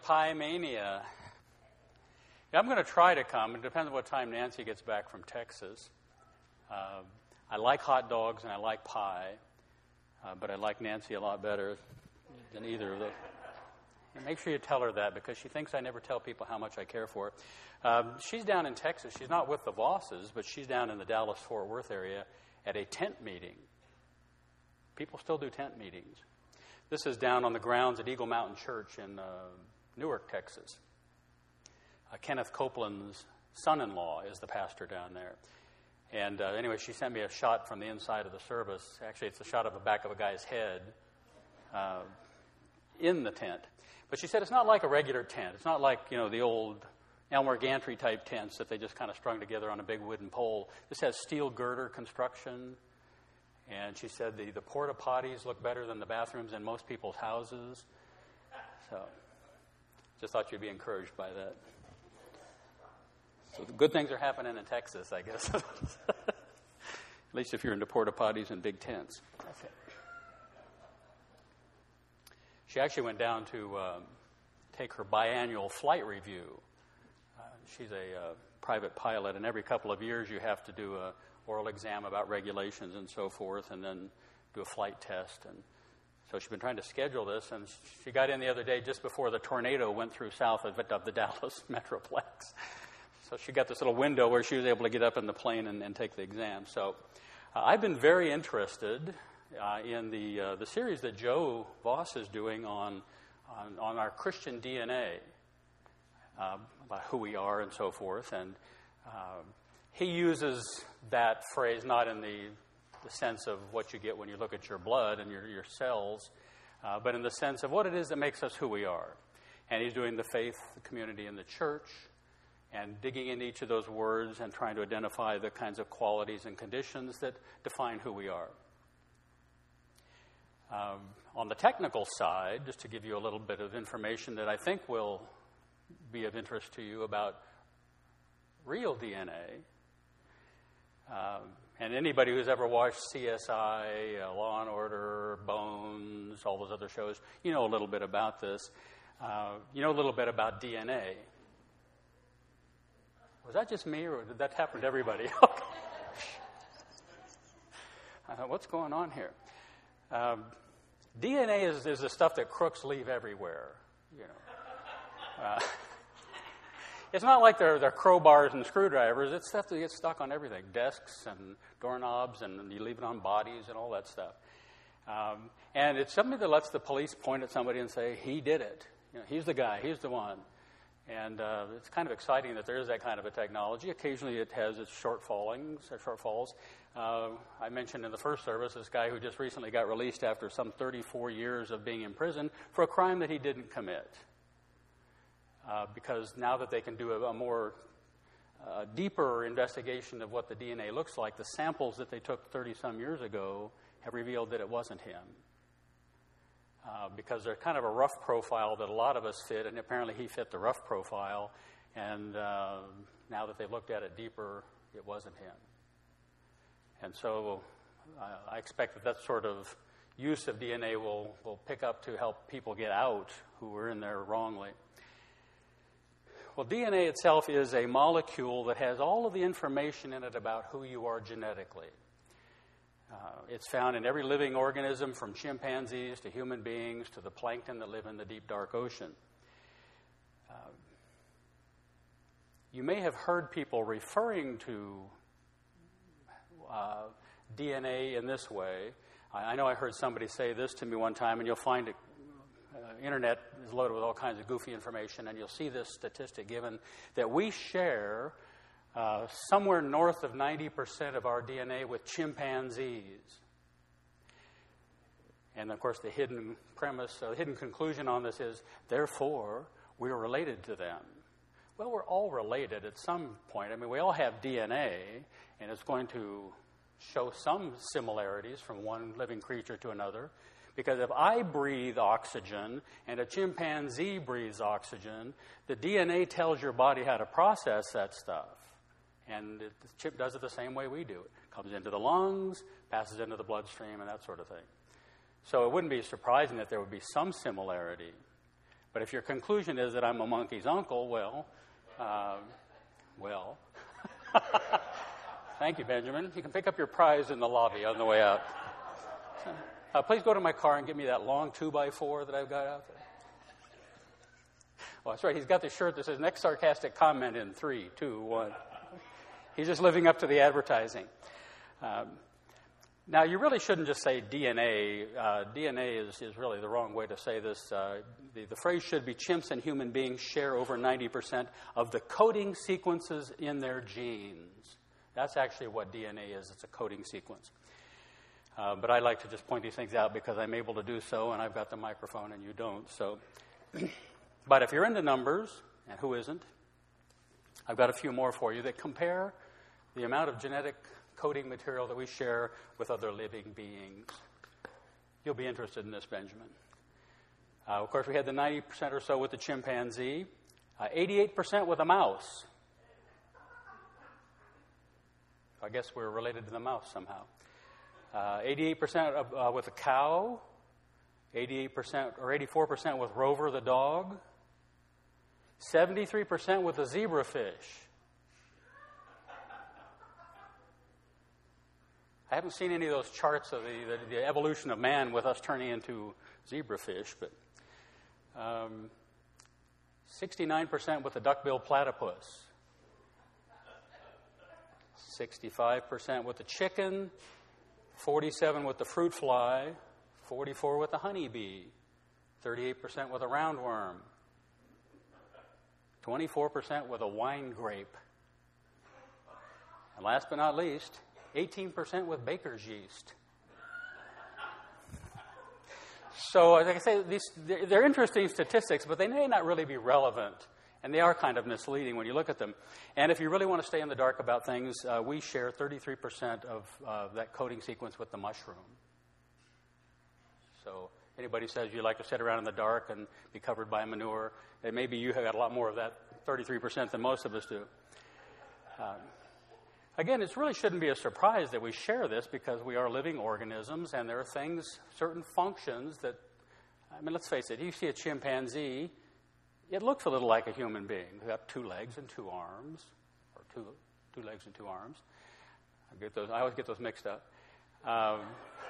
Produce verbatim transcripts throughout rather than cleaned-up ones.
Pie Mania. Yeah, I'm going to try to come. It depends on what time Nancy gets back from Texas. Uh, I like hot dogs and I like pie, uh, but I like Nancy a lot better than either of those. And make sure you tell her that, because she thinks I never tell people how much I care for her. Um, she's down in Texas. She's not with the Vosses, but she's down in the Dallas-Fort Worth area at a tent meeting. People still do tent meetings. This is down on the grounds at Eagle Mountain Church in uh, Newark, Texas. Uh, Kenneth Copeland's son-in-law is the pastor down there. And uh, anyway, she sent me a shot from the inside of the service. Actually, it's a shot of the back of a guy's head uh, in the tent. But she said it's not like a regular tent. It's not like, you know, the old Elmer Gantry type tents that they just kind of strung together on a big wooden pole. This has steel girder construction. And she said the, the porta potties look better than the bathrooms in most people's houses. So just thought you'd be encouraged by that. So the good things are happening in Texas, I guess. At least if you're into porta potties and big tents. Okay. She actually went down to um, take her biannual flight review. Uh, she's a uh, private pilot, and every couple of years you have to do a oral exam about regulations and so forth, and then do a flight test. And so she's been trying to schedule this, and she got in the other day just before the tornado went through south of, of the Dallas Metroplex. So she got this little window where she was able to get up in the plane and, and take the exam. So uh, I've been very interested uh, in the uh, the series that Joe Voss is doing on on, on our Christian D N A, uh, about who we are and so forth. And uh, he uses that phrase not in the, the sense of what you get when you look at your blood and your, your cells, uh, but in the sense of what it is that makes us who we are. And he's doing the faith, the community, and the church, and digging into each of those words and trying to identify the kinds of qualities and conditions that define who we are. Um, on the technical side, just to give you a little bit of information that I think will be of interest to you about real D N A, um, and anybody who's ever watched C S I, uh, Law and Order, Bones, all those other shows, you know a little bit about this. Uh, you know a little bit about D N A. Was that just me, or did that happen to everybody? uh, what's going on here? Um, D N A is, is the stuff that crooks leave everywhere. You know, uh, it's not like they're, they're crowbars and screwdrivers. It's stuff that gets stuck on everything: desks and doorknobs, and you leave it on bodies and all that stuff. Um, and it's something that lets the police point at somebody and say, "He did it. You know, he's the guy. He's the one." And uh, it's kind of exciting that there is that kind of a technology. Occasionally it has its shortfallings, or shortfalls. Uh, I mentioned in the first service this guy who just recently got released after some thirty-four years of being in prison for a crime that he didn't commit. Uh, because now that they can do a, a more uh, deeper investigation of what the D N A looks like, the samples that they took thirty-some years ago have revealed that it wasn't him. Uh, because they're kind of a rough profile that a lot of us fit, and apparently he fit the rough profile, and uh, now that they've looked at it deeper, it wasn't him. And so uh, I expect that that sort of use of D N A will, will pick up to help people get out who were in there wrongly. Well, D N A itself is a molecule that has all of the information in it about who you are genetically. Uh, it's found in every living organism, from chimpanzees to human beings to the plankton that live in the deep, dark ocean. Uh, you may have heard people referring to uh, D N A in this way. I, I know I heard somebody say this to me one time, and you'll find it. Uh, internet is loaded with all kinds of goofy information, and you'll see this statistic given that we share Uh, somewhere north of ninety percent of our D N A with chimpanzees. And, of course, the hidden premise, uh, the hidden conclusion on this is, therefore, we're related to them. Well, we're all related at some point. I mean, we all have D N A, and it's going to show some similarities from one living creature to another. Because if I breathe oxygen and a chimpanzee breathes oxygen, the D N A tells your body how to process that stuff. And it, the chip does it the same way we do. It comes into the lungs, passes into the bloodstream, and that sort of thing. So it wouldn't be surprising that there would be some similarity. But if your conclusion is that I'm a monkey's uncle, well, uh, well. Thank you, Benjamin. You can pick up your prize in the lobby on the way out. Uh, please go to my car and give me that long two by four that I've got out there. Oh, that's right. He's got the shirt that says next sarcastic comment in three, two, one. He's just living up to the advertising. Um, now, you really shouldn't just say D N A. Uh, D N A is, is really the wrong way to say this. Uh, the, the phrase should be chimps and human beings share over ninety percent of the coding sequences in their genes. That's actually what D N A is. It's a coding sequence. Uh, but I like to just point these things out because I'm able to do so, and I've got the microphone and you don't. So, but if you're into numbers, and who isn't, I've got a few more for you that compare the amount of genetic coding material that we share with other living beings. You'll be interested in this, Benjamin. Uh, of course, we had the ninety percent or so with the chimpanzee, uh, eighty-eight percent with a mouse. I guess we're related to the mouse somehow. Uh, eighty-eight percent of, uh, with a cow, eighty-eight percent or eighty-four percent with Rover the dog, seventy-three percent with a zebrafish. I haven't seen any of those charts of the, the, the evolution of man with us turning into zebrafish, but um, sixty-nine percent with the duck-billed platypus, sixty-five percent with the chicken, forty-seven with the fruit fly, forty-four with the honeybee, thirty-eight percent with a roundworm, twenty-four percent with a wine grape, and last but not least, eighteen percent with baker's yeast. So, like I say, these, they're interesting statistics, but they may not really be relevant, and they are kind of misleading when you look at them. And if you really want to stay in the dark about things, uh, we share thirty-three percent of uh, that coding sequence with the mushroom. So anybody says you like to sit around in the dark and be covered by manure, then maybe you have got a lot more of that thirty-three percent than most of us do. Um, Again, it really shouldn't be a surprise that we share this because we are living organisms and there are things, certain functions that, I mean, let's face it, you see a chimpanzee, it looks a little like a human being. They've got two legs and two arms, or two two legs and two arms. I get those. I always get those mixed up. Um,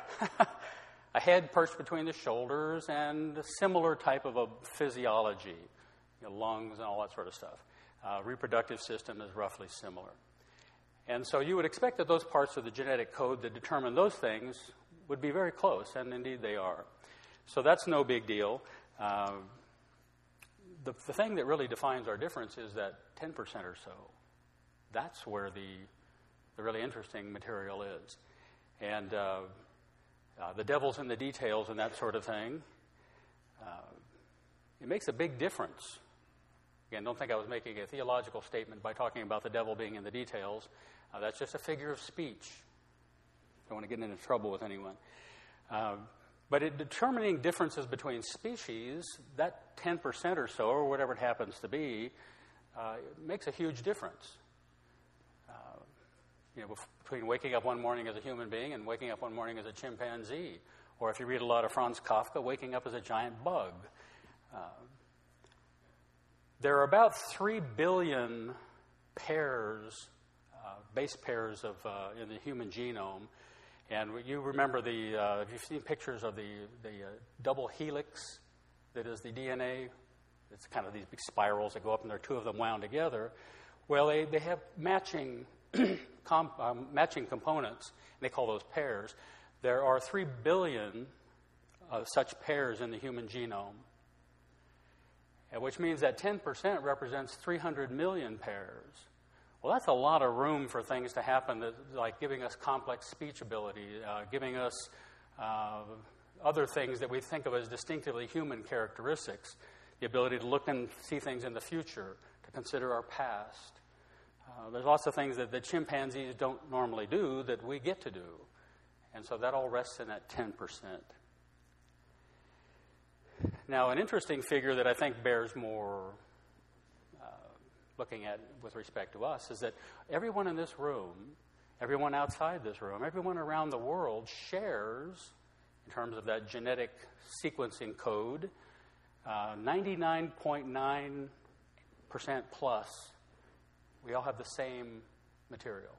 a head perched between the shoulders and a similar type of a physiology, you know, lungs and all that sort of stuff. Uh, reproductive system is roughly similar. And so you would expect that those parts of the genetic code that determine those things would be very close, and indeed they are. So that's no big deal. Uh, the, the thing that really defines our difference is that ten percent or so. That's where the, the really interesting material is. And uh, uh, the devil's in the details and that sort of thing. Uh, it makes a big difference. Again, don't think I was making a theological statement by talking about the devil being in the details. Uh, that's just a figure of speech. Don't want to get into trouble with anyone. Uh, but in determining differences between species, that ten percent or so, or whatever it happens to be, uh, makes a huge difference. Uh, you know, between waking up one morning as a human being and waking up one morning as a chimpanzee. Or if you read a lot of Franz Kafka, waking up as a giant bug. Uh, There are about three billion pairs, uh, base pairs of uh, in the human genome. And you remember the, uh, if you've seen pictures of the, the uh, double helix that is the D N A, it's kind of these big spirals that go up and there are two of them wound together. Well, they, they have matching, com, um, matching components, and they call those pairs. There are three billion of such pairs in the human genome. Which means that ten percent represents three hundred million pairs. Well, that's a lot of room for things to happen, that, like giving us complex speech ability, uh, giving us uh, other things that we think of as distinctively human characteristics, the ability to look and see things in the future, to consider our past. Uh, there's lots of things that the chimpanzees don't normally do that we get to do. And so that all rests in that ten percent. Now, an interesting figure that I think bears more uh, looking at with respect to us is that everyone in this room, everyone outside this room, everyone around the world shares, in terms of that genetic sequencing code, uh, ninety-nine point nine percent plus, we all have the same material.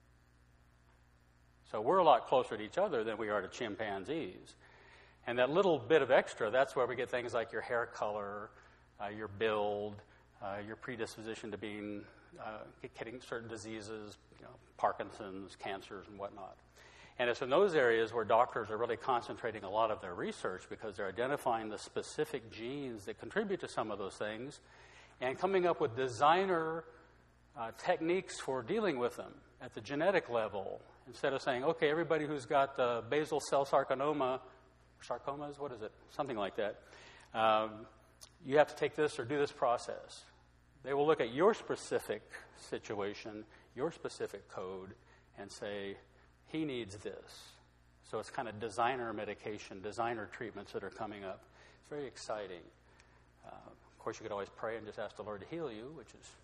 So we're a lot closer to each other than we are to chimpanzees. And that little bit of extra, that's where we get things like your hair color, uh, your build, uh, your predisposition to being, uh, getting certain diseases, you know, Parkinson's, cancers, and whatnot. And it's in those areas where doctors are really concentrating a lot of their research because they're identifying the specific genes that contribute to some of those things and coming up with designer uh, techniques for dealing with them at the genetic level. Instead of saying, okay, everybody who's got uh, basal cell sarcoma, sarcomas, what is it? Something like that. Um, you have to take this or do this process. They will look at your specific situation, your specific code, and say, he needs this. So it's kind of designer medication, designer treatments that are coming up. It's very exciting. Uh, of course, you could always pray and just ask the Lord to heal you, which is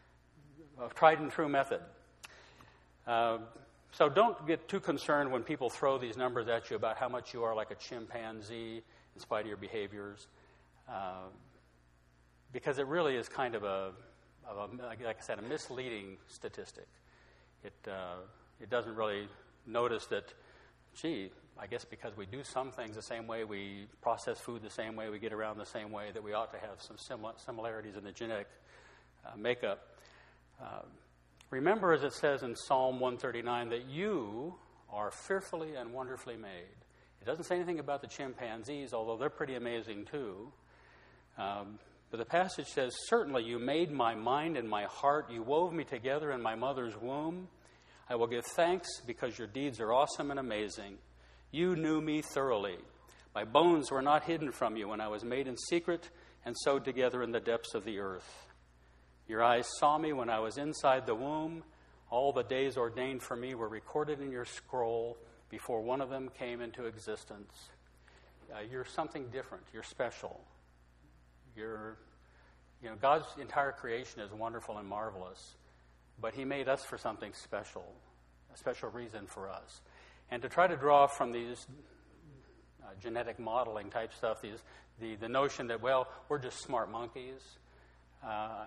a tried and true method. Uh, So don't get too concerned when people throw these numbers at you about how much you are like a chimpanzee in spite of your behaviors, uh, because it really is kind of a, of a, like I said, a misleading statistic. It uh, it doesn't really notice that, gee, I guess because we do some things the same way, we process food the same way, we get around the same way, that we ought to have some simil- similarities in the genetic uh, makeup. Uh, Remember, as it says in Psalm one thirty-nine, that you are fearfully and wonderfully made. It doesn't say anything about the chimpanzees, although they're pretty amazing too. Um, but the passage says, certainly you made my mind and my heart. You wove me together in my mother's womb. I will give thanks because your deeds are awesome and amazing. You knew me thoroughly. My bones were not hidden from you when I was made in secret and sewed together in the depths of the earth. Your eyes saw me when I was inside the womb. All the days ordained for me were recorded in your scroll before one of them came into existence. Uh, you're something different. You're special. You're, you know, God's entire creation is wonderful and marvelous, but He made us for something special, a special reason for us. And to try to draw from these uh, genetic modeling type stuff, these the the notion that, well, we're just smart monkeys. Uh,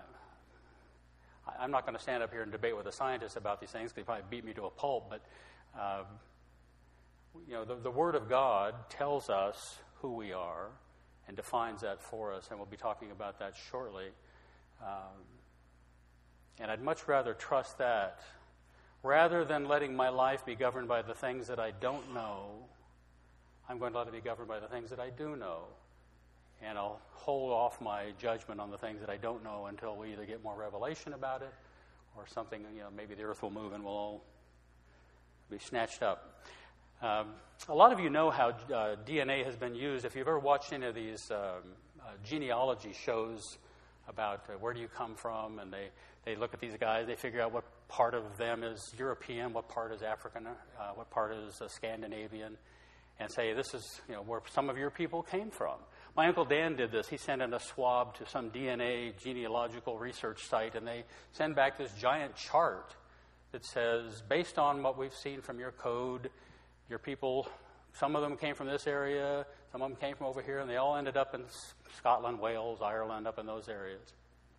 I'm not going to stand up here and debate with a scientist about these things because he'd probably beat me to a pulp, but uh, you know, the, the Word of God tells us who we are and defines that for us, and we'll be talking about that shortly. Um, and I'd much rather trust that rather than letting my life be governed by the things that I don't know. I'm going to let it be governed by the things that I do know. And I'll hold off my judgment on the things that I don't know until we either get more revelation about it or something, you know, maybe the earth will move and we'll all be snatched up. Um, a lot of you know how uh, D N A has been used. If you've ever watched any of these um, uh, genealogy shows about uh, where do you come from, and they, they look at these guys, they figure out what part of them is European, what part is African, uh, what part is uh, Scandinavian, and say this is, you know, where some of your people came from. My Uncle Dan did this. He sent in a swab to some D N A genealogical research site, and they send back this giant chart that says, based on what we've seen from your code, your people, some of them came from this area, some of them came from over here, and they all ended up in Scotland, Wales, Ireland, up in those areas.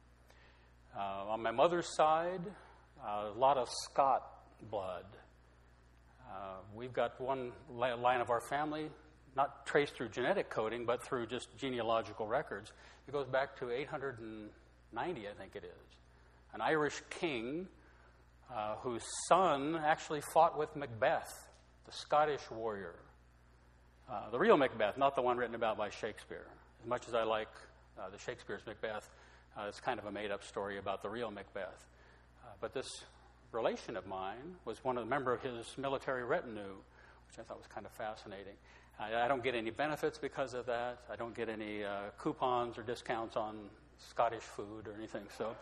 Uh, on my mother's side, uh, a lot of Scot blood. Uh, we've got one line of our family, not traced through genetic coding, but through just genealogical records. It goes back to eight hundred ninety, I think it is. An Irish king uh, whose son actually fought with Macbeth, the Scottish warrior. Uh, the real Macbeth, not the one written about by Shakespeare. As much as I like uh, the Shakespeare's Macbeth, uh, it's kind of a made-up story about the real Macbeth. Uh, but this relation of mine was one of the member of his military retinue, which I thought was kind of fascinating. I, I don't get any benefits because of that. I don't get any uh, coupons or discounts on Scottish food or anything. So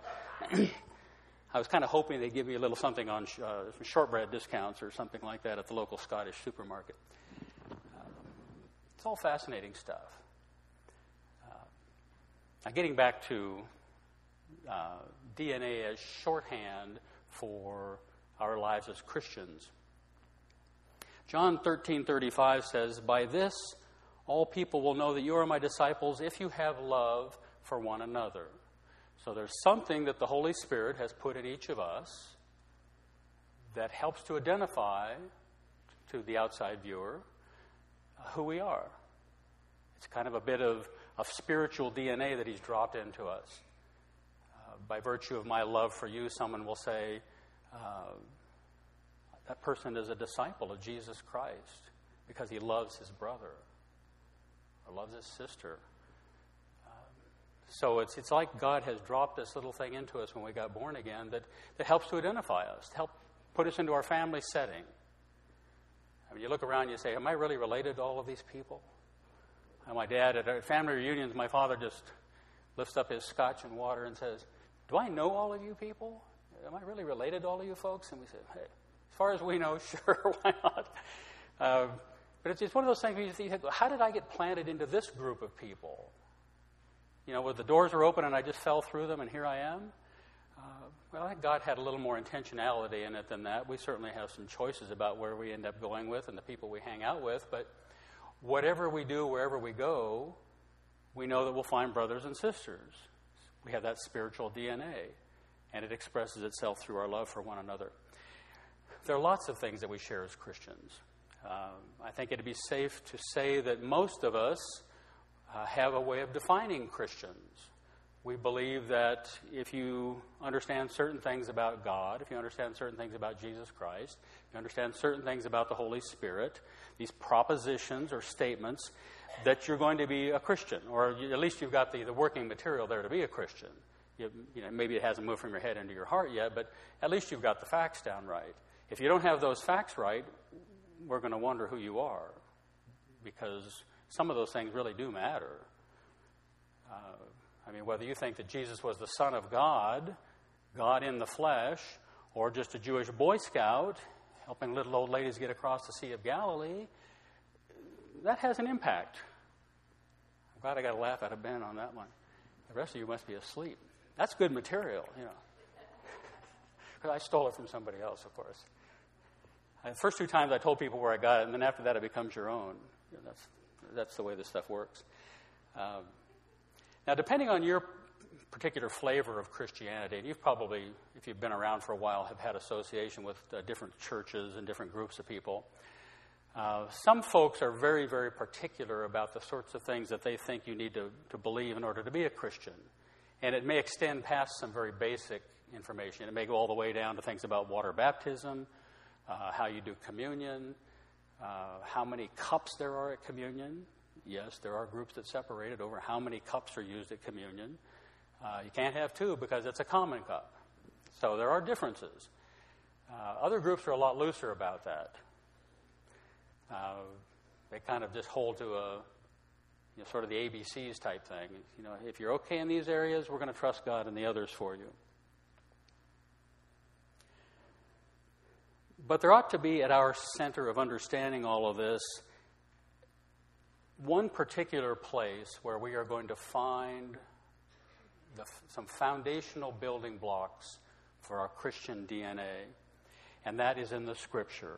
I was kind of hoping they'd give me a little something on sh- uh, shortbread discounts or something like that at the local Scottish supermarket. Uh, it's all fascinating stuff. Uh, now, getting back to uh, D N A as shorthand for our lives as Christians. John thirteen thirty-five says, "By this All people will know that you are my disciples if you have love for one another. So there's something that the Holy Spirit has put in each of us that helps to identify to the outside viewer uh, who we are. It's kind of a bit of, of spiritual D N A that he's dropped into us. Uh, by virtue of my love for you, someone will say, uh, that person is a disciple of Jesus Christ because he loves his brother or loves his sister. Um, so it's it's like God has dropped this little thing into us when we got born again that, that helps to identify us, to help put us into our family setting. I mean, you look around and you say, am I really related to all of these people? And my dad, at our family reunions, my father just lifts up his scotch and water and says, do I know all of you people? Am I really related to all of you folks? And we say, hey, as far as we know, sure, why not? Uh, but it's just one of those things where you think, how did I get planted into this group of people? You know, where the doors are open and I just fell through them and here I am? Uh, well, I think God had a little more intentionality in it than that. We certainly have some choices about where we end up going with and the people we hang out with, but whatever we do, wherever we go, we know that we'll find brothers and sisters. We have that spiritual D N A, and it expresses itself through our love for one another. There are lots of things that we share as Christians. Um, I think it'd be safe to say that most of us uh, have a way of defining Christians. We believe that if you understand certain things about God, if you understand certain things about Jesus Christ, if you understand certain things about the Holy Spirit, these propositions or statements, that you're going to be a Christian, or you, at least you've got the, the working material there to be a Christian. You, you know, maybe it hasn't moved from your head into your heart yet, but at least you've got the facts down right. If you don't have those facts right, we're going to wonder who you are, because some of those things really do matter. Uh, I mean, whether you think that Jesus was the Son of God, God in the flesh, or just a Jewish Boy Scout helping little old ladies get across the Sea of Galilee, that has an impact. I'm glad I got a laugh out of Ben on that one. The rest of you must be asleep. That's good material, you know. Because I stole it from somebody else, of course. The first two times I told people where I got it, and then after that it becomes your own. You know, that's, that's the way this stuff works. Um, now, depending on your particular flavor of Christianity, and you've probably, if you've been around for a while, have had association with uh, different churches and different groups of people, uh, some folks are very, very particular about the sorts of things that they think you need to, to believe in order to be a Christian. And it may extend past some very basic information. It may go all the way down to things about water baptism, uh, how you do communion, uh, how many cups there are at communion. Yes, there are groups that separate it over how many cups are used at communion. Uh, you can't have two because it's a common cup. So there are differences. Uh, other groups are a lot looser about that. Uh, they kind of just hold to a, you know, sort of the A B Cs type thing. You know, if you're okay in these areas, we're going to trust God in the others for you. But there ought to be at our center of understanding all of this one particular place where we are going to find the, some foundational building blocks for our Christian D N A, and that is in the Scripture.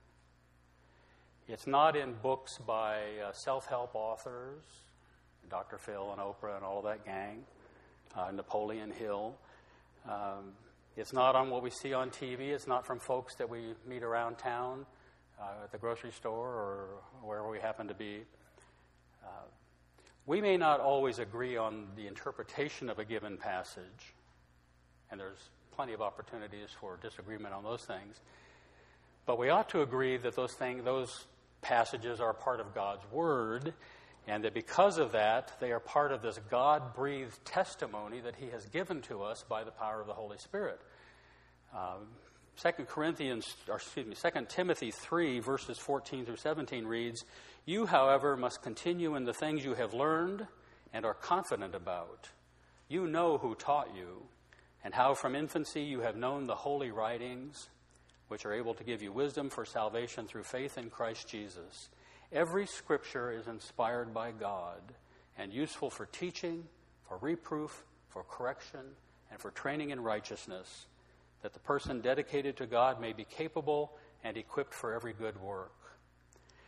It's not in books by uh, self-help authors, Doctor Phil and Oprah and all of that gang, uh, Napoleon Hill. Um, it's not on what we see on T V. It's not from folks that we meet around town, uh, at the grocery store or wherever we happen to be. Uh, we may not always agree on the interpretation of a given passage, and there's plenty of opportunities for disagreement on those things. But we ought to agree that those things, those passages are part of God's Word, and that because of that, they are part of this God-breathed testimony that He has given to us by the power of the Holy Spirit. Um, Second Corinthians, or excuse me, Second Timothy three, verses fourteen through seventeen reads, "You, however, must continue in the things you have learned and are confident about. You know who taught you, and how from infancy you have known the holy writings, which are able to give you wisdom for salvation through faith in Christ Jesus. Every scripture is inspired by God and useful for teaching, for reproof, for correction, and for training in righteousness, that the person dedicated to God may be capable and equipped for every good work."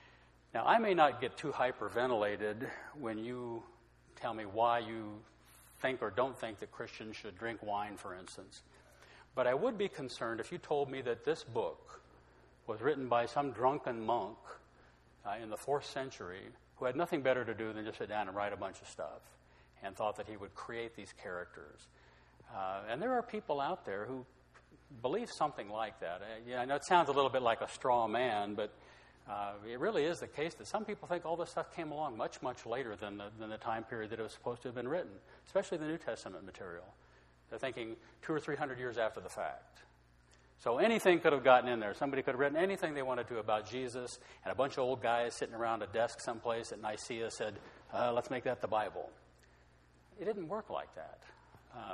Now, I may not get too hyperventilated when you tell me why you think or don't think that Christians should drink wine, for instance. But I would be concerned if you told me that this book was written by some drunken monk uh, in the fourth century who had nothing better to do than just sit down and write a bunch of stuff and thought that he would create these characters. Uh, and there are people out there who believe something like that. Uh, yeah, I know it sounds a little bit like a straw man, but uh, it really is the case that some people think all this stuff came along much, much later than the, than the time period that it was supposed to have been written, especially the New Testament material. They're thinking two or three hundred years after the fact. So anything could have gotten in there. Somebody could have written anything they wanted to about Jesus, and a bunch of old guys sitting around a desk someplace at Nicaea said, uh, let's make that the Bible. It didn't work like that. Uh,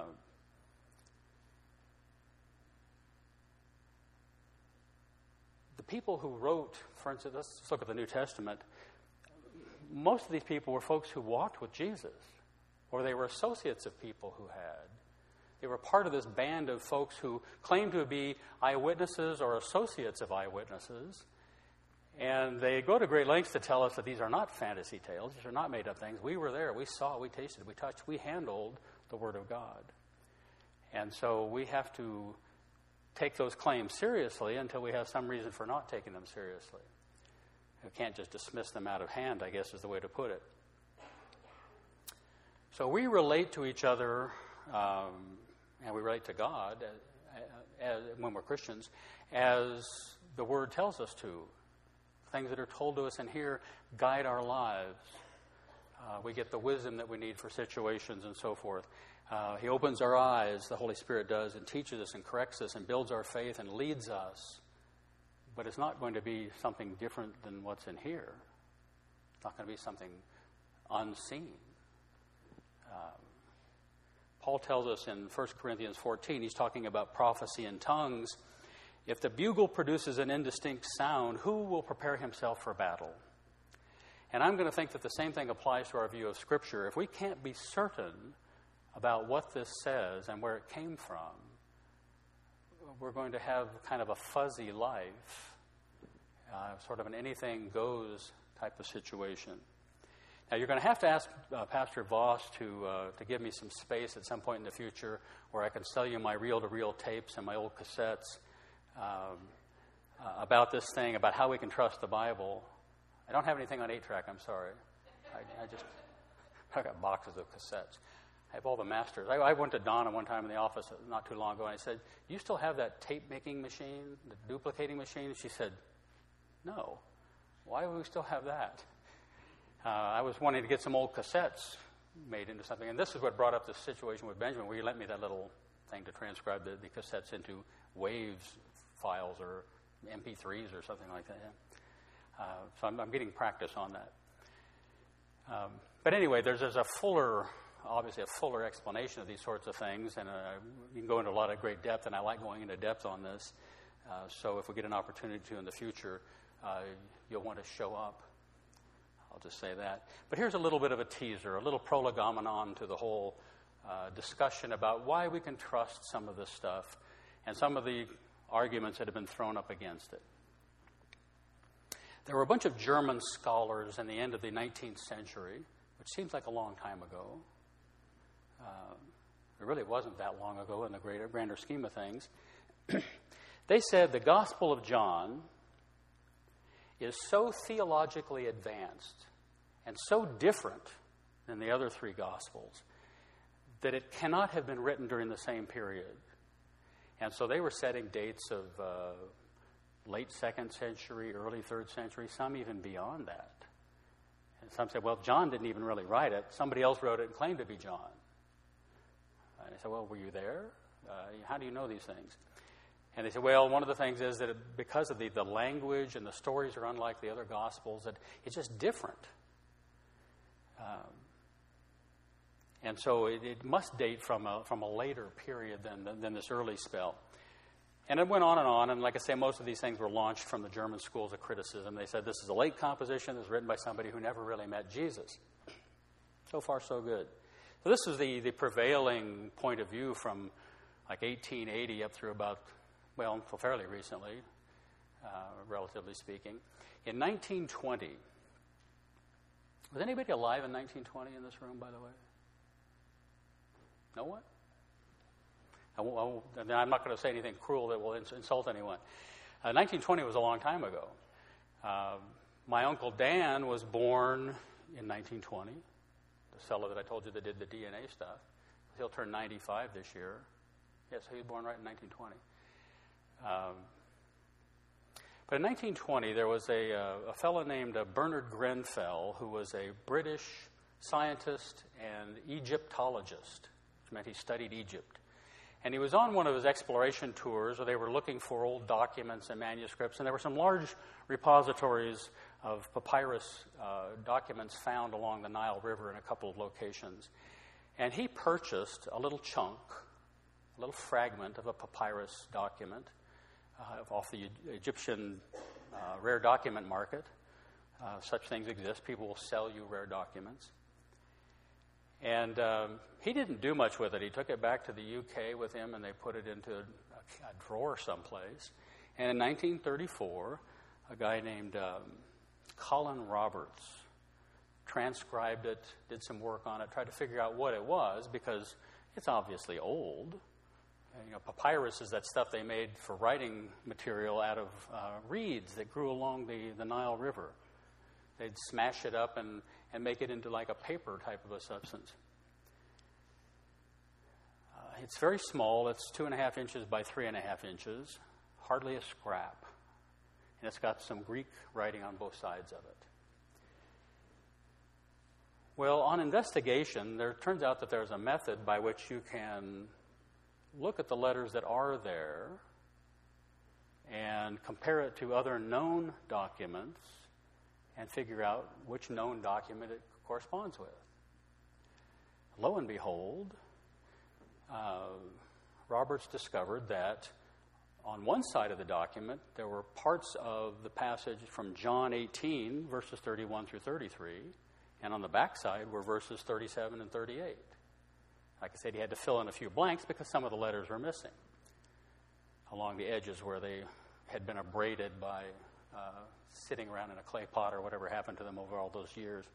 the people who wrote, for instance, let's look at the New Testament, most of these people were folks who walked with Jesus, or they were associates of people who had. They were part of this band of folks who claimed to be eyewitnesses or associates of eyewitnesses. And they go to great lengths to tell us that these are not fantasy tales. These are not made-up things. We were there. We saw. We tasted. We touched. We handled the Word of God. And so we have to take those claims seriously until we have some reason for not taking them seriously. We can't just dismiss them out of hand, I guess is the way to put it. So we relate to each other, um, and we relate to God as, as, when we're Christians, as the Word tells us to. Things that are told to us in here guide our lives. Uh, we get the wisdom that we need for situations and so forth. Uh, he opens our eyes, the Holy Spirit does, and teaches us and corrects us and builds our faith and leads us. But it's not going to be something different than what's in here. It's not going to be something unseen. Um, Paul tells us in First Corinthians fourteen, he's talking about prophecy in tongues. If the bugle produces an indistinct sound, who will prepare himself for battle? And I'm going to think that the same thing applies to our view of Scripture. If we can't be certain about what this says and where it came from, we're going to have kind of a fuzzy life, uh, sort of an anything-goes type of situation. Now, you're going to have to ask uh, Pastor Voss to uh, to give me some space at some point in the future where I can sell you my reel-to-reel tapes and my old cassettes um, uh, about this thing, about how we can trust the Bible. I don't have anything on eight-track, I'm sorry. I, I just, I've got boxes of cassettes. I have all the masters. I, I went to Donna one time in the office not too long ago, and I said, you still have that tape-making machine, the duplicating machine? And she said, no. Why would we still have that? Uh, I was wanting to get some old cassettes made into something, and this is what brought up the situation with Benjamin, where he lent me that little thing to transcribe the, the cassettes into waves files or M P threes or something like that. Uh, so I'm, I'm getting practice on that. Um, but anyway, there's, there's a fuller, obviously a fuller explanation of these sorts of things, and uh, you can go into a lot of great depth, and I like going into depth on this. Uh, so if we get an opportunity to in the future, uh, you'll want to show up. I'll just say that. But here's a little bit of a teaser, a little prolegomenon to the whole uh, discussion about why we can trust some of this stuff and some of the arguments that have been thrown up against it. There were a bunch of German scholars in the end of the nineteenth century, which seems like a long time ago. Uh, it really wasn't that long ago in the greater, grander scheme of things. They said the Gospel of John is so theologically advanced and so different than the other three Gospels that it cannot have been written during the same period. And so they were setting dates of uh, late second century, early third century, some even beyond that. And some said, well, John didn't even really write it. Somebody else wrote it and claimed to be John. And I said, well, were you there? Uh, how do you know these things? And they said, well, one of the things is that it, because of the, the language and the stories are unlike the other Gospels, that it's just different. Um, and so it, it must date from a, from a later period than, than, than this early spell. And it went on and on, and like I say, most of these things were launched from the German schools of criticism. They said this is a late composition that's written by somebody who never really met Jesus. So far, so good. So this is the, the prevailing point of view from like eighteen eighty up through about, well, until fairly recently, uh, relatively speaking. In nineteen twenty, Was anybody alive in nineteen twenty in this room, by the way? No one? I won't, I won't, I'm not going to say anything cruel that will insult anyone. Uh, nineteen twenty was a long time ago. Uh, my Uncle Dan was born in nineteen twenty, the fellow that I told you that did the D N A stuff. He'll turn ninety-five this year. Yes, he was born right in nineteen twenty. Um, but in nineteen twenty, there was a, uh, a fellow named uh, Bernard Grenfell, who was a British scientist and Egyptologist, which meant he studied Egypt. And he was on one of his exploration tours where they were looking for old documents and manuscripts, and there were some large repositories of papyrus uh, documents found along the Nile River in a couple of locations. And he purchased a little chunk, a little fragment of a papyrus document uh, off the Egyptian uh, rare document market. Uh, such things exist. People will sell you rare documents. And um, he didn't do much with it. He took it back to the U K with him, and they put it into a, a drawer someplace. And in nineteen thirty-four, a guy named um, Colin Roberts transcribed it, did some work on it, tried to figure out what it was, because it's obviously old. You know, papyrus is that stuff they made for writing material out of uh, reeds that grew along the, the Nile River. They'd smash it up and, and make it into like a paper type of a substance. Uh, it's very small. It's two and a half inches by three and a half inches, hardly a scrap. And it's got some Greek writing on both sides of it. Well, on investigation, there turns out that there's a method by which you can look at the letters that are there and compare it to other known documents and figure out which known document it corresponds with. Lo and behold, uh, Roberts discovered that on one side of the document, there were parts of the passage from John eighteen, verses thirty-one through thirty-three, and on the back side were verses thirty-seven and thirty-eight. Like I said, he had to fill in a few blanks because some of the letters were missing along the edges where they had been abraded by uh, sitting around in a clay pot or whatever happened to them over all those years.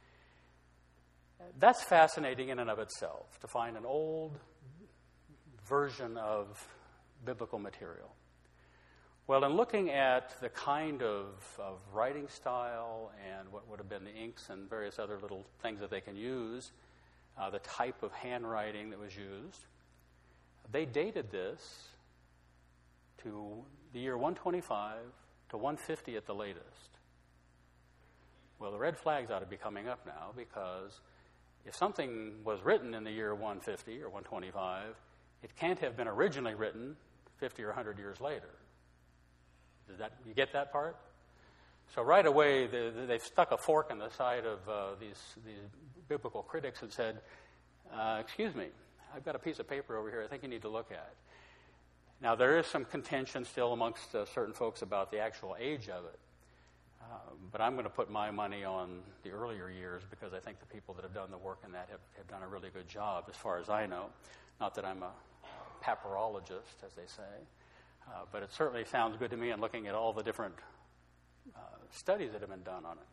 That's fascinating in and of itself, to find an old version of biblical material. Well, in looking at the kind of, of writing style and what would have been the inks and various other little things that they can use, uh, the type of handwriting that was used, they dated this to the year one twenty-five to one fifty at the latest. Well, the red flags ought to be coming up now, because if something was written in the year one fifty or one twenty-five, it can't have been originally written fifty or one hundred years later. Does that, you get that part? So right away, they, they've stuck a fork in the side of uh, these, these biblical critics and said, uh, excuse me, I've got a piece of paper over here I think you need to look at. Now, there is some contention still amongst uh, certain folks about the actual age of it. Uh, but I'm going to put my money on the earlier years, because I think the people that have done the work in that have, have done a really good job, as far as I know. Not that I'm a papyrologist, as they say. Uh, but it certainly sounds good to me in looking at all the different uh, studies that have been done on it.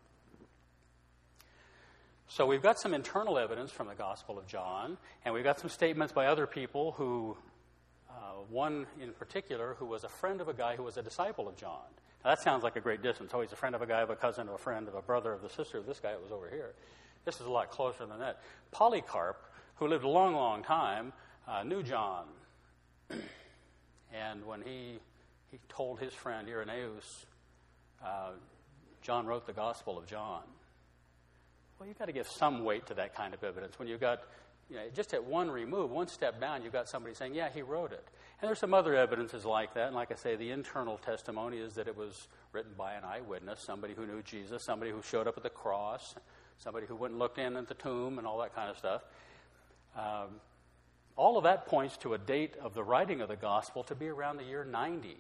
So we've got some internal evidence from the Gospel of John, and we've got some statements by other people who, uh, one in particular, who was a friend of a guy who was a disciple of John. Now that sounds like a great distance. Oh, he's a friend of a guy, of a cousin, of a friend, of a brother, of the sister of this guy that was over here. This is a lot closer than that. Polycarp, who lived a long, long time, uh, knew John. And when he he told his friend Irenaeus, uh, John wrote the Gospel of John. Well, you've got to give some weight to that kind of evidence. When you've got, you know, just at one remove, one step down, you've got somebody saying, yeah, he wrote it. And there's some other evidences like that. And like I say, the internal testimony is that it was written by an eyewitness, somebody who knew Jesus, somebody who showed up at the cross, somebody who went and looked in at the tomb and all that kind of stuff. Um, all of that points to a date of the writing of the gospel to be around the year ninety.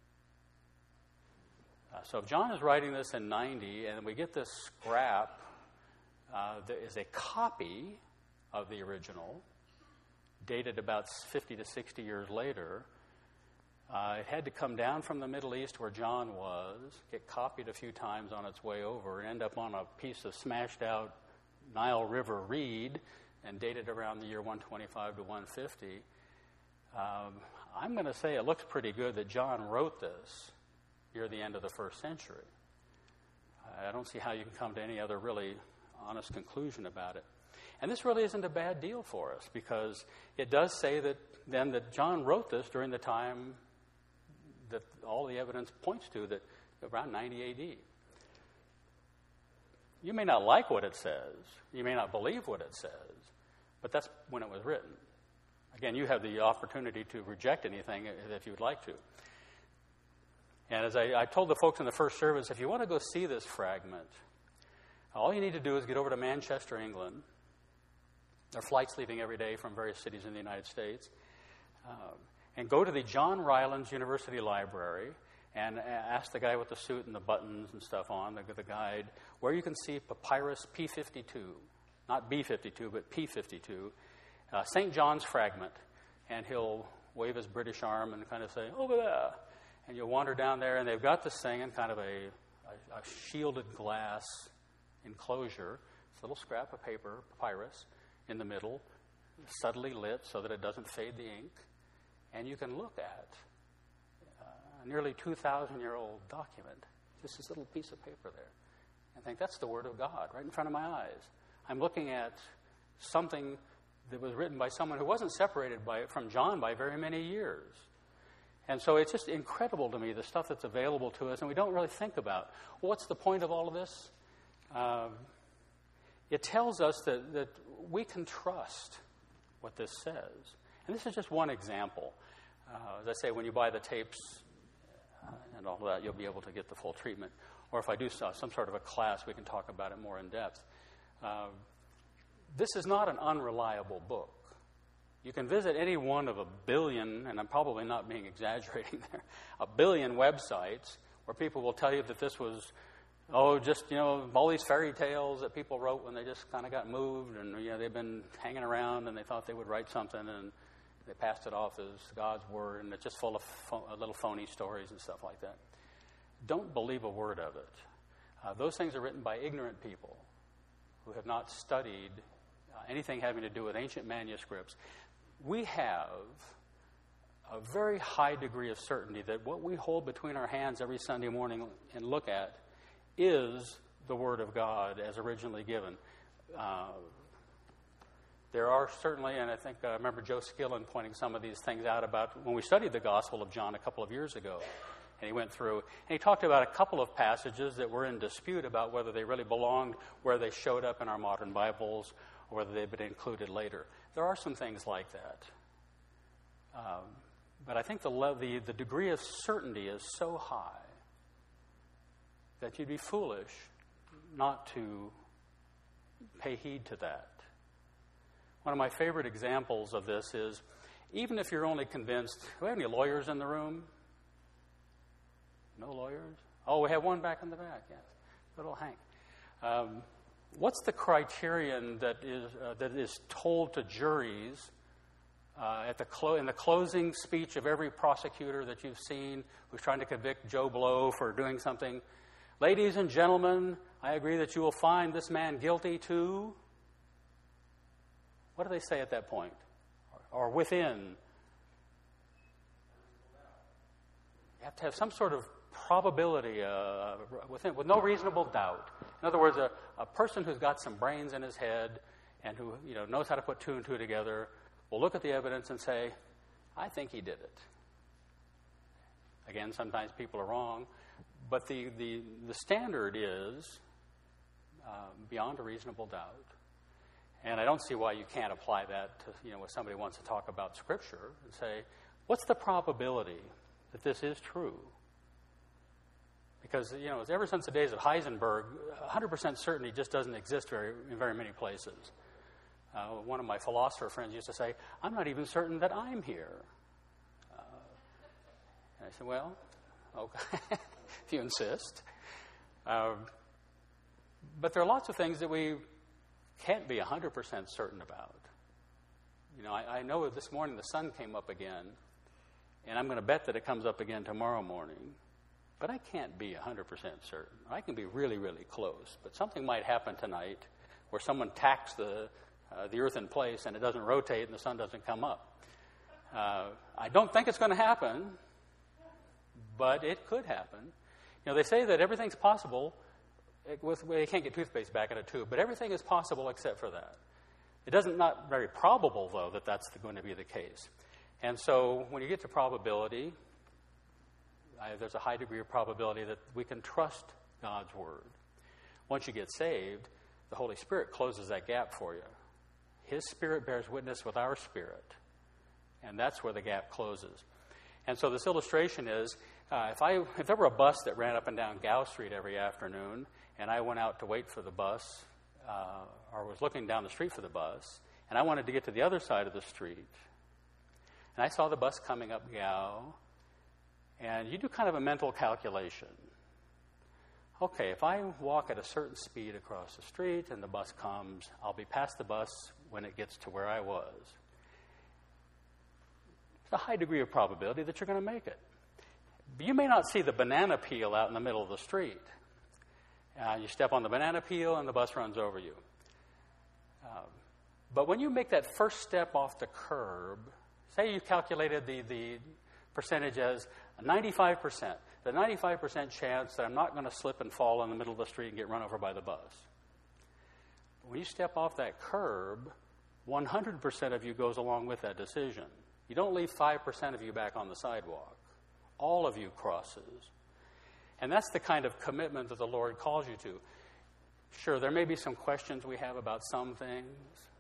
Uh, so if John is writing this in ninety, and we get this scrap uh, that is a copy of the original, dated about fifty to sixty years later, Uh, it had to come down from the Middle East where John was, get copied a few times on its way over, and end up on a piece of smashed out Nile River reed and dated around the year one twenty-five to one fifty. Um, I'm going to say it looks pretty good that John wrote this near the end of the first century. I don't see how you can come to any other really honest conclusion about it. And this really isn't a bad deal for us, because it does say that then that John wrote this during the time that all the evidence points to, that around ninety A D. You may not like what it says, you may not believe what it says, but that's when it was written. Again, you have the opportunity to reject anything if you would like to. And as I, I told the folks in the first service, if you want to go see this fragment, all you need to do is get over to Manchester, England. There are flights leaving every day from various cities in the United States. Um, and go to the John Rylands University Library and ask the guy with the suit and the buttons and stuff on, the, the guide, where you can see papyrus P fifty-two. Not B fifty-two, but P fifty-two. Uh, Saint John's fragment. And he'll wave his British arm and kind of say, over there. And you'll wander down there, and they've got this thing in kind of a, a, a shielded glass enclosure. It's a little scrap of paper, papyrus, in the middle, subtly lit so that it doesn't fade the ink. And you can look at uh, a nearly two thousand year old document, just this little piece of paper there, and think that's the Word of God right in front of my eyes. I'm looking at something that was written by someone who wasn't separated by, from John by very many years. And so it's just incredible to me, the stuff that's available to us, and we don't really think about, well, what's the point of all of this? Um, it tells us that, that we can trust what this says. And this is just one example. Uh, as I say, when you buy the tapes uh, and all of that, you'll be able to get the full treatment. Or if I do uh, some sort of a class, we can talk about it more in depth. Uh, this is not an unreliable book. You can visit any one of a billion, and I'm probably not being exaggerating there, a billion websites where people will tell you that this was, oh, just, you know, all these fairy tales that people wrote when they just kind of got moved, and, you know, they've been hanging around and they thought they would write something, and they passed it off as God's Word, and it's just full of pho- little phony stories and stuff like that. Don't believe a word of it. Uh, those things are written by ignorant people who have not studied uh, anything having to do with ancient manuscripts. We have a very high degree of certainty that what we hold between our hands every Sunday morning and look at is the Word of God as originally given. Uh, there are certainly, and I think I uh, remember Joe Skillen pointing some of these things out about when we studied the Gospel of John a couple of years ago. And he went through, and he talked about a couple of passages that were in dispute about whether they really belonged where they showed up in our modern Bibles or whether they've been included later. There are some things like that. Um, but I think the, the, the degree of certainty is so high that you'd be foolish not to pay heed to that. One of my favorite examples of this is, even if you're only convinced, do we have any lawyers in the room? No lawyers? Oh, we have one back in the back, yes. Little Hank. Um, what's the criterion that is uh, that is told to juries uh, at the clo- in the closing speech of every prosecutor that you've seen who's trying to convict Joe Blow for doing something? Ladies and gentlemen, I agree that you will find this man guilty too. What do they say at that point? Or, or within? You have to have some sort of probability uh, within, with no reasonable doubt. In other words, a, a person who's got some brains in his head and who, you know, knows how to put two and two together will look at the evidence and say, I think he did it. Again, sometimes people are wrong, but the, the, the standard is uh, beyond a reasonable doubt. And I don't see why you can't apply that to, you know, when somebody wants to talk about Scripture and say, what's the probability that this is true? Because, you know, ever since the days of Heisenberg, one hundred percent certainty just doesn't exist very, in very many places. Uh, one of my philosopher friends used to say, I'm not even certain that I'm here. Uh, and I said, well, okay, if you insist. Uh, but there are lots of things that we can't be one hundred percent certain about. You know, I, I know this morning the sun came up again, and I'm going to bet that it comes up again tomorrow morning. But I can't be one hundred percent certain. I can be really, really close. But something might happen tonight where someone tacks the, uh, the earth in place and it doesn't rotate and the sun doesn't come up. Uh, I don't think it's going to happen, but it could happen. You know, they say that everything's possible. With, well, you can't get toothpaste back in a tube, but everything is possible except for that. It doesn't not very probable, though, that that's going to be the case. And so when you get to probability, I, there's a high degree of probability that we can trust God's Word. Once you get saved, the Holy Spirit closes that gap for you. His Spirit bears witness with our spirit, and that's where the gap closes. And so this illustration is, uh, if I if there were a bus that ran up and down Gow Street every afternoon, and I went out to wait for the bus, uh, or was looking down the street for the bus, and I wanted to get to the other side of the street, and I saw the bus coming up Gow, and you do kind of a mental calculation. Okay, if I walk at a certain speed across the street and the bus comes, I'll be past the bus when it gets to where I was. There's a high degree of probability that you're going to make it. You may not see the banana peel out in the middle of the street. Uh, you step on the banana peel and the bus runs over you. Uh, but when you make that first step off the curb, say you calculated the, the percentage as ninety-five percent, the ninety-five percent chance that I'm not going to slip and fall in the middle of the street and get run over by the bus. When you step off that curb, one hundred percent of you goes along with that decision. You don't leave five percent of you back on the sidewalk. All of you crosses. And that's the kind of commitment that the Lord calls you to. Sure, there may be some questions we have about some things,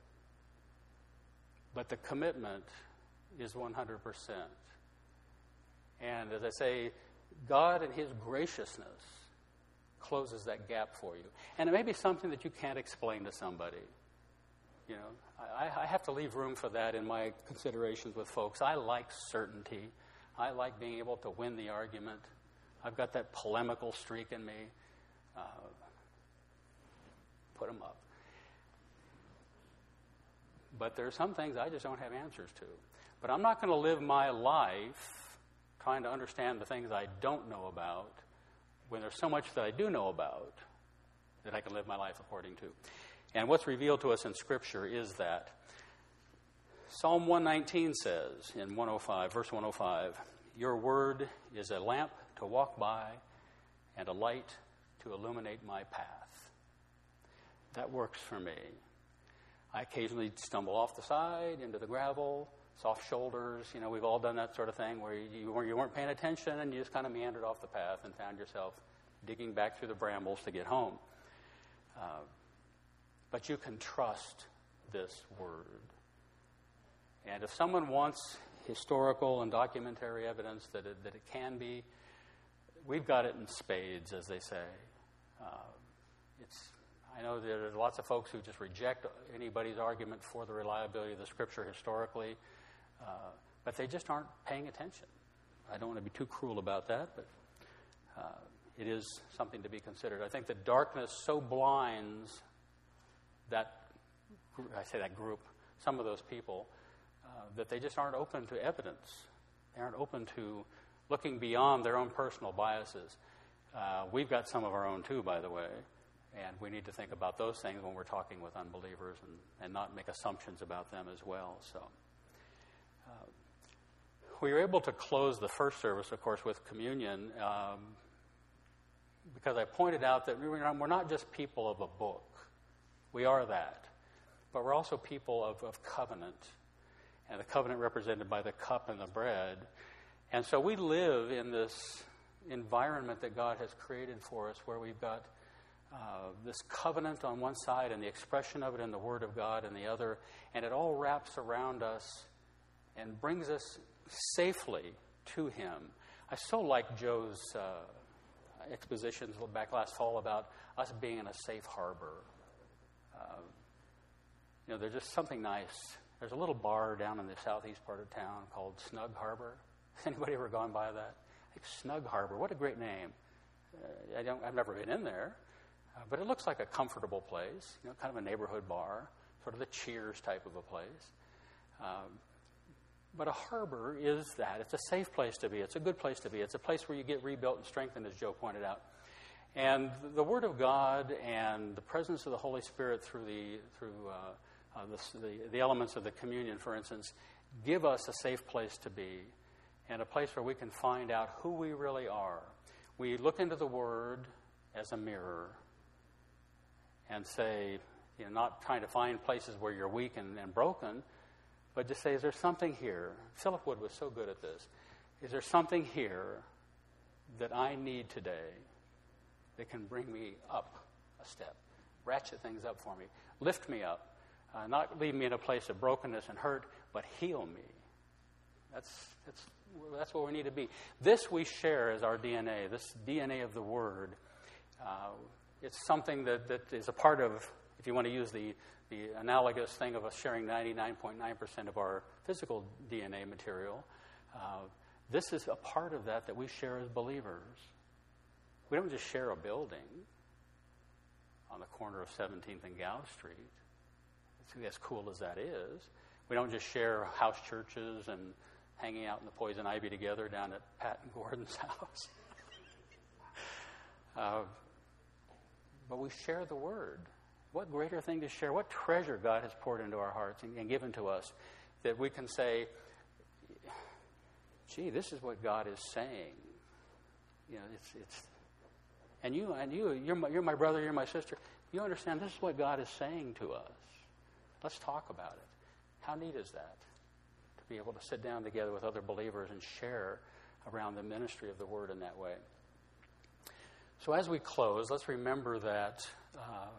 but the commitment is one hundred percent. And as I say, God in His graciousness closes that gap for you. And it may be something that you can't explain to somebody. You know, I, I have to leave room for that in my considerations with folks. I like certainty. I like being able to win the argument. I've got that polemical streak in me. Uh, put them up. But there are some things I just don't have answers to. But I'm not going to live my life trying to understand the things I don't know about when there's so much that I do know about that I can live my life according to. And what's revealed to us in Scripture is that Psalm one nineteen says in one oh five, verse one oh five, "Your word is a lamp to walk by and a light to illuminate my path." That works for me. I occasionally stumble off the side into the gravel, soft shoulders. You know, we've all done that sort of thing where you, where you weren't paying attention and you just kind of meandered off the path and found yourself digging back through the brambles to get home. Uh, but you can trust this word. And if someone wants historical and documentary evidence that it, that it can be, we've got it in spades, as they say. Uh, it's I know there are lots of folks who just reject anybody's argument for the reliability of the Scripture historically, uh, but they just aren't paying attention. I don't want to be too cruel about that, but uh, it is something to be considered. I think the darkness so blinds that, I say that group, some of those people, uh, that they just aren't open to evidence. They aren't open to looking beyond their own personal biases. Uh, we've got some of our own too, by the way. And we need to think about those things when we're talking with unbelievers and, and not make assumptions about them as well. So, uh, we were able to close the first service, of course, with communion um, because I pointed out that we're not, we're not just people of a book. We are that. But we're also people of, of covenant. And the covenant represented by the cup and the bread. And so we live in this environment that God has created for us where we've got Uh, this covenant on one side and the expression of it in the Word of God on the other, and it all wraps around us and brings us safely to Him. I so like Joe's uh, expositions back last fall about us being in a safe harbor. Uh, you know, there's just something nice. There's a little bar down in the southeast part of town called Snug Harbor. Has anybody ever gone by that? Like Snug Harbor, what a great name. Uh, I don't, I've never been in there. Uh, but it looks like a comfortable place, you know, kind of a neighborhood bar, sort of the Cheers type of a place. Um, But a harbor is that. It's a safe place to be. It's a good place to be. It's a place where you get rebuilt and strengthened, as Joe pointed out. And the Word of God and the presence of the Holy Spirit through the through uh, uh, the, the, the elements of the communion, for instance, give us a safe place to be and a place where we can find out who we really are. We look into the Word as a mirror and say, you know, not trying to find places where you're weak and, and broken, but just say, is there something here? Philip Wood was so good at this. Is there something here that I need today that can bring me up a step, ratchet things up for me, lift me up, uh, not leave me in a place of brokenness and hurt, but heal me? That's, that's, that's what we need to be. This we share as our D N A, this D N A of the Word. Uh, it's something that, that is a part of, if you want to use the, the analogous thing of us sharing ninety-nine point nine percent of our physical D N A material, uh, this is a part of that that we share as believers. We don't just share a building on the corner of seventeenth and Gow Street, as cool as that is. We don't just share house churches and hanging out in the poison ivy together down at Pat and Gordon's house. uh, but we share the Word. What greater thing to share? What treasure God has poured into our hearts and, and given to us that we can say, gee, this is what God is saying. You know, it's it's and you and you you're my, you're my brother, you're my sister. You understand this is what God is saying to us. Let's talk about it. How neat is that? To be able to sit down together with other believers and share around the ministry of the Word in that way. So as we close, let's remember that uh,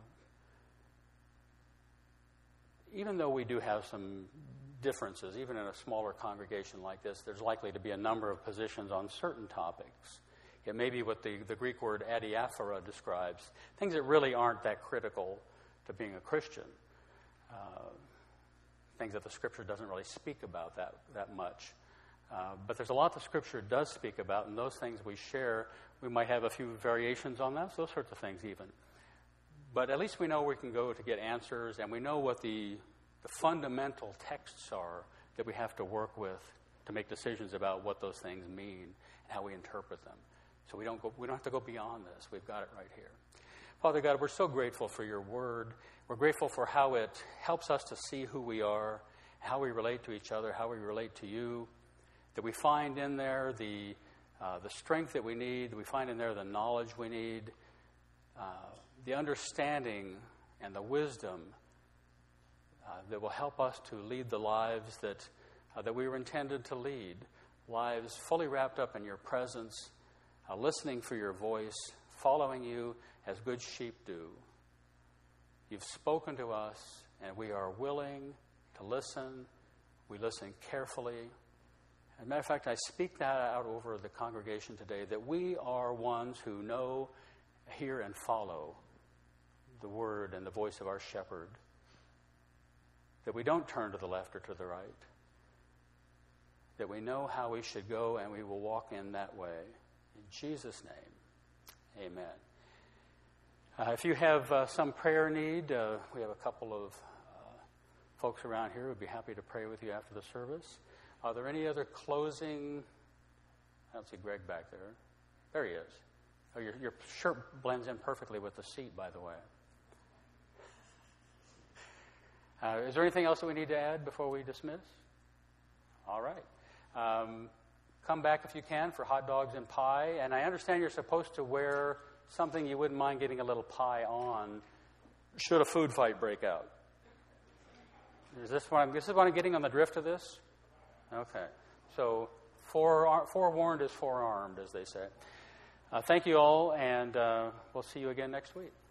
even though we do have some differences, even in a smaller congregation like this, there's likely to be a number of positions on certain topics. It may be what the, the Greek word adiaphora describes, things that really aren't that critical to being a Christian, uh, things that the Scripture doesn't really speak about that, that much. Uh, but there's a lot the Scripture does speak about, and those things we share, we might have a few variations on that, those sorts of things even. But at least we know we can go to get answers, and we know what the, the fundamental texts are that we have to work with to make decisions about what those things mean and how we interpret them. So we don't go, we don't have to go beyond this. We've got it right here. Father God, we're so grateful for your Word. We're grateful for how it helps us to see who we are, how we relate to each other, how we relate to you, that we find in there the, uh, the strength that we need, that we find in there the knowledge we need, uh, the understanding and the wisdom uh, that will help us to lead the lives that uh, that we were intended to lead, lives fully wrapped up in your presence, uh, listening for your voice, following you as good sheep do. You've spoken to us, and we are willing to listen. We listen carefully. As a matter of fact, I speak that out over the congregation today, that we are ones who know, hear, and follow the word and the voice of our shepherd, that we don't turn to the left or to the right, that we know how we should go and we will walk in that way. In Jesus' name, amen. Uh, if you have uh, some prayer need, uh, we have a couple of uh, folks around here who would be happy to pray with you after the service. Are there any other closing? I don't see Greg back there. There he is. Oh, your, your shirt blends in perfectly with the seat, by the way. Uh, is there anything else that we need to add before we dismiss? All right. Um, come back if you can for hot dogs and pie. And I understand you're supposed to wear something you wouldn't mind getting a little pie on should a food fight break out. Is this what I'm, this is what I'm getting on the drift of this? Okay. So fore, forewarned is forearmed, as they say. Uh, thank you all, and uh, we'll see you again next week.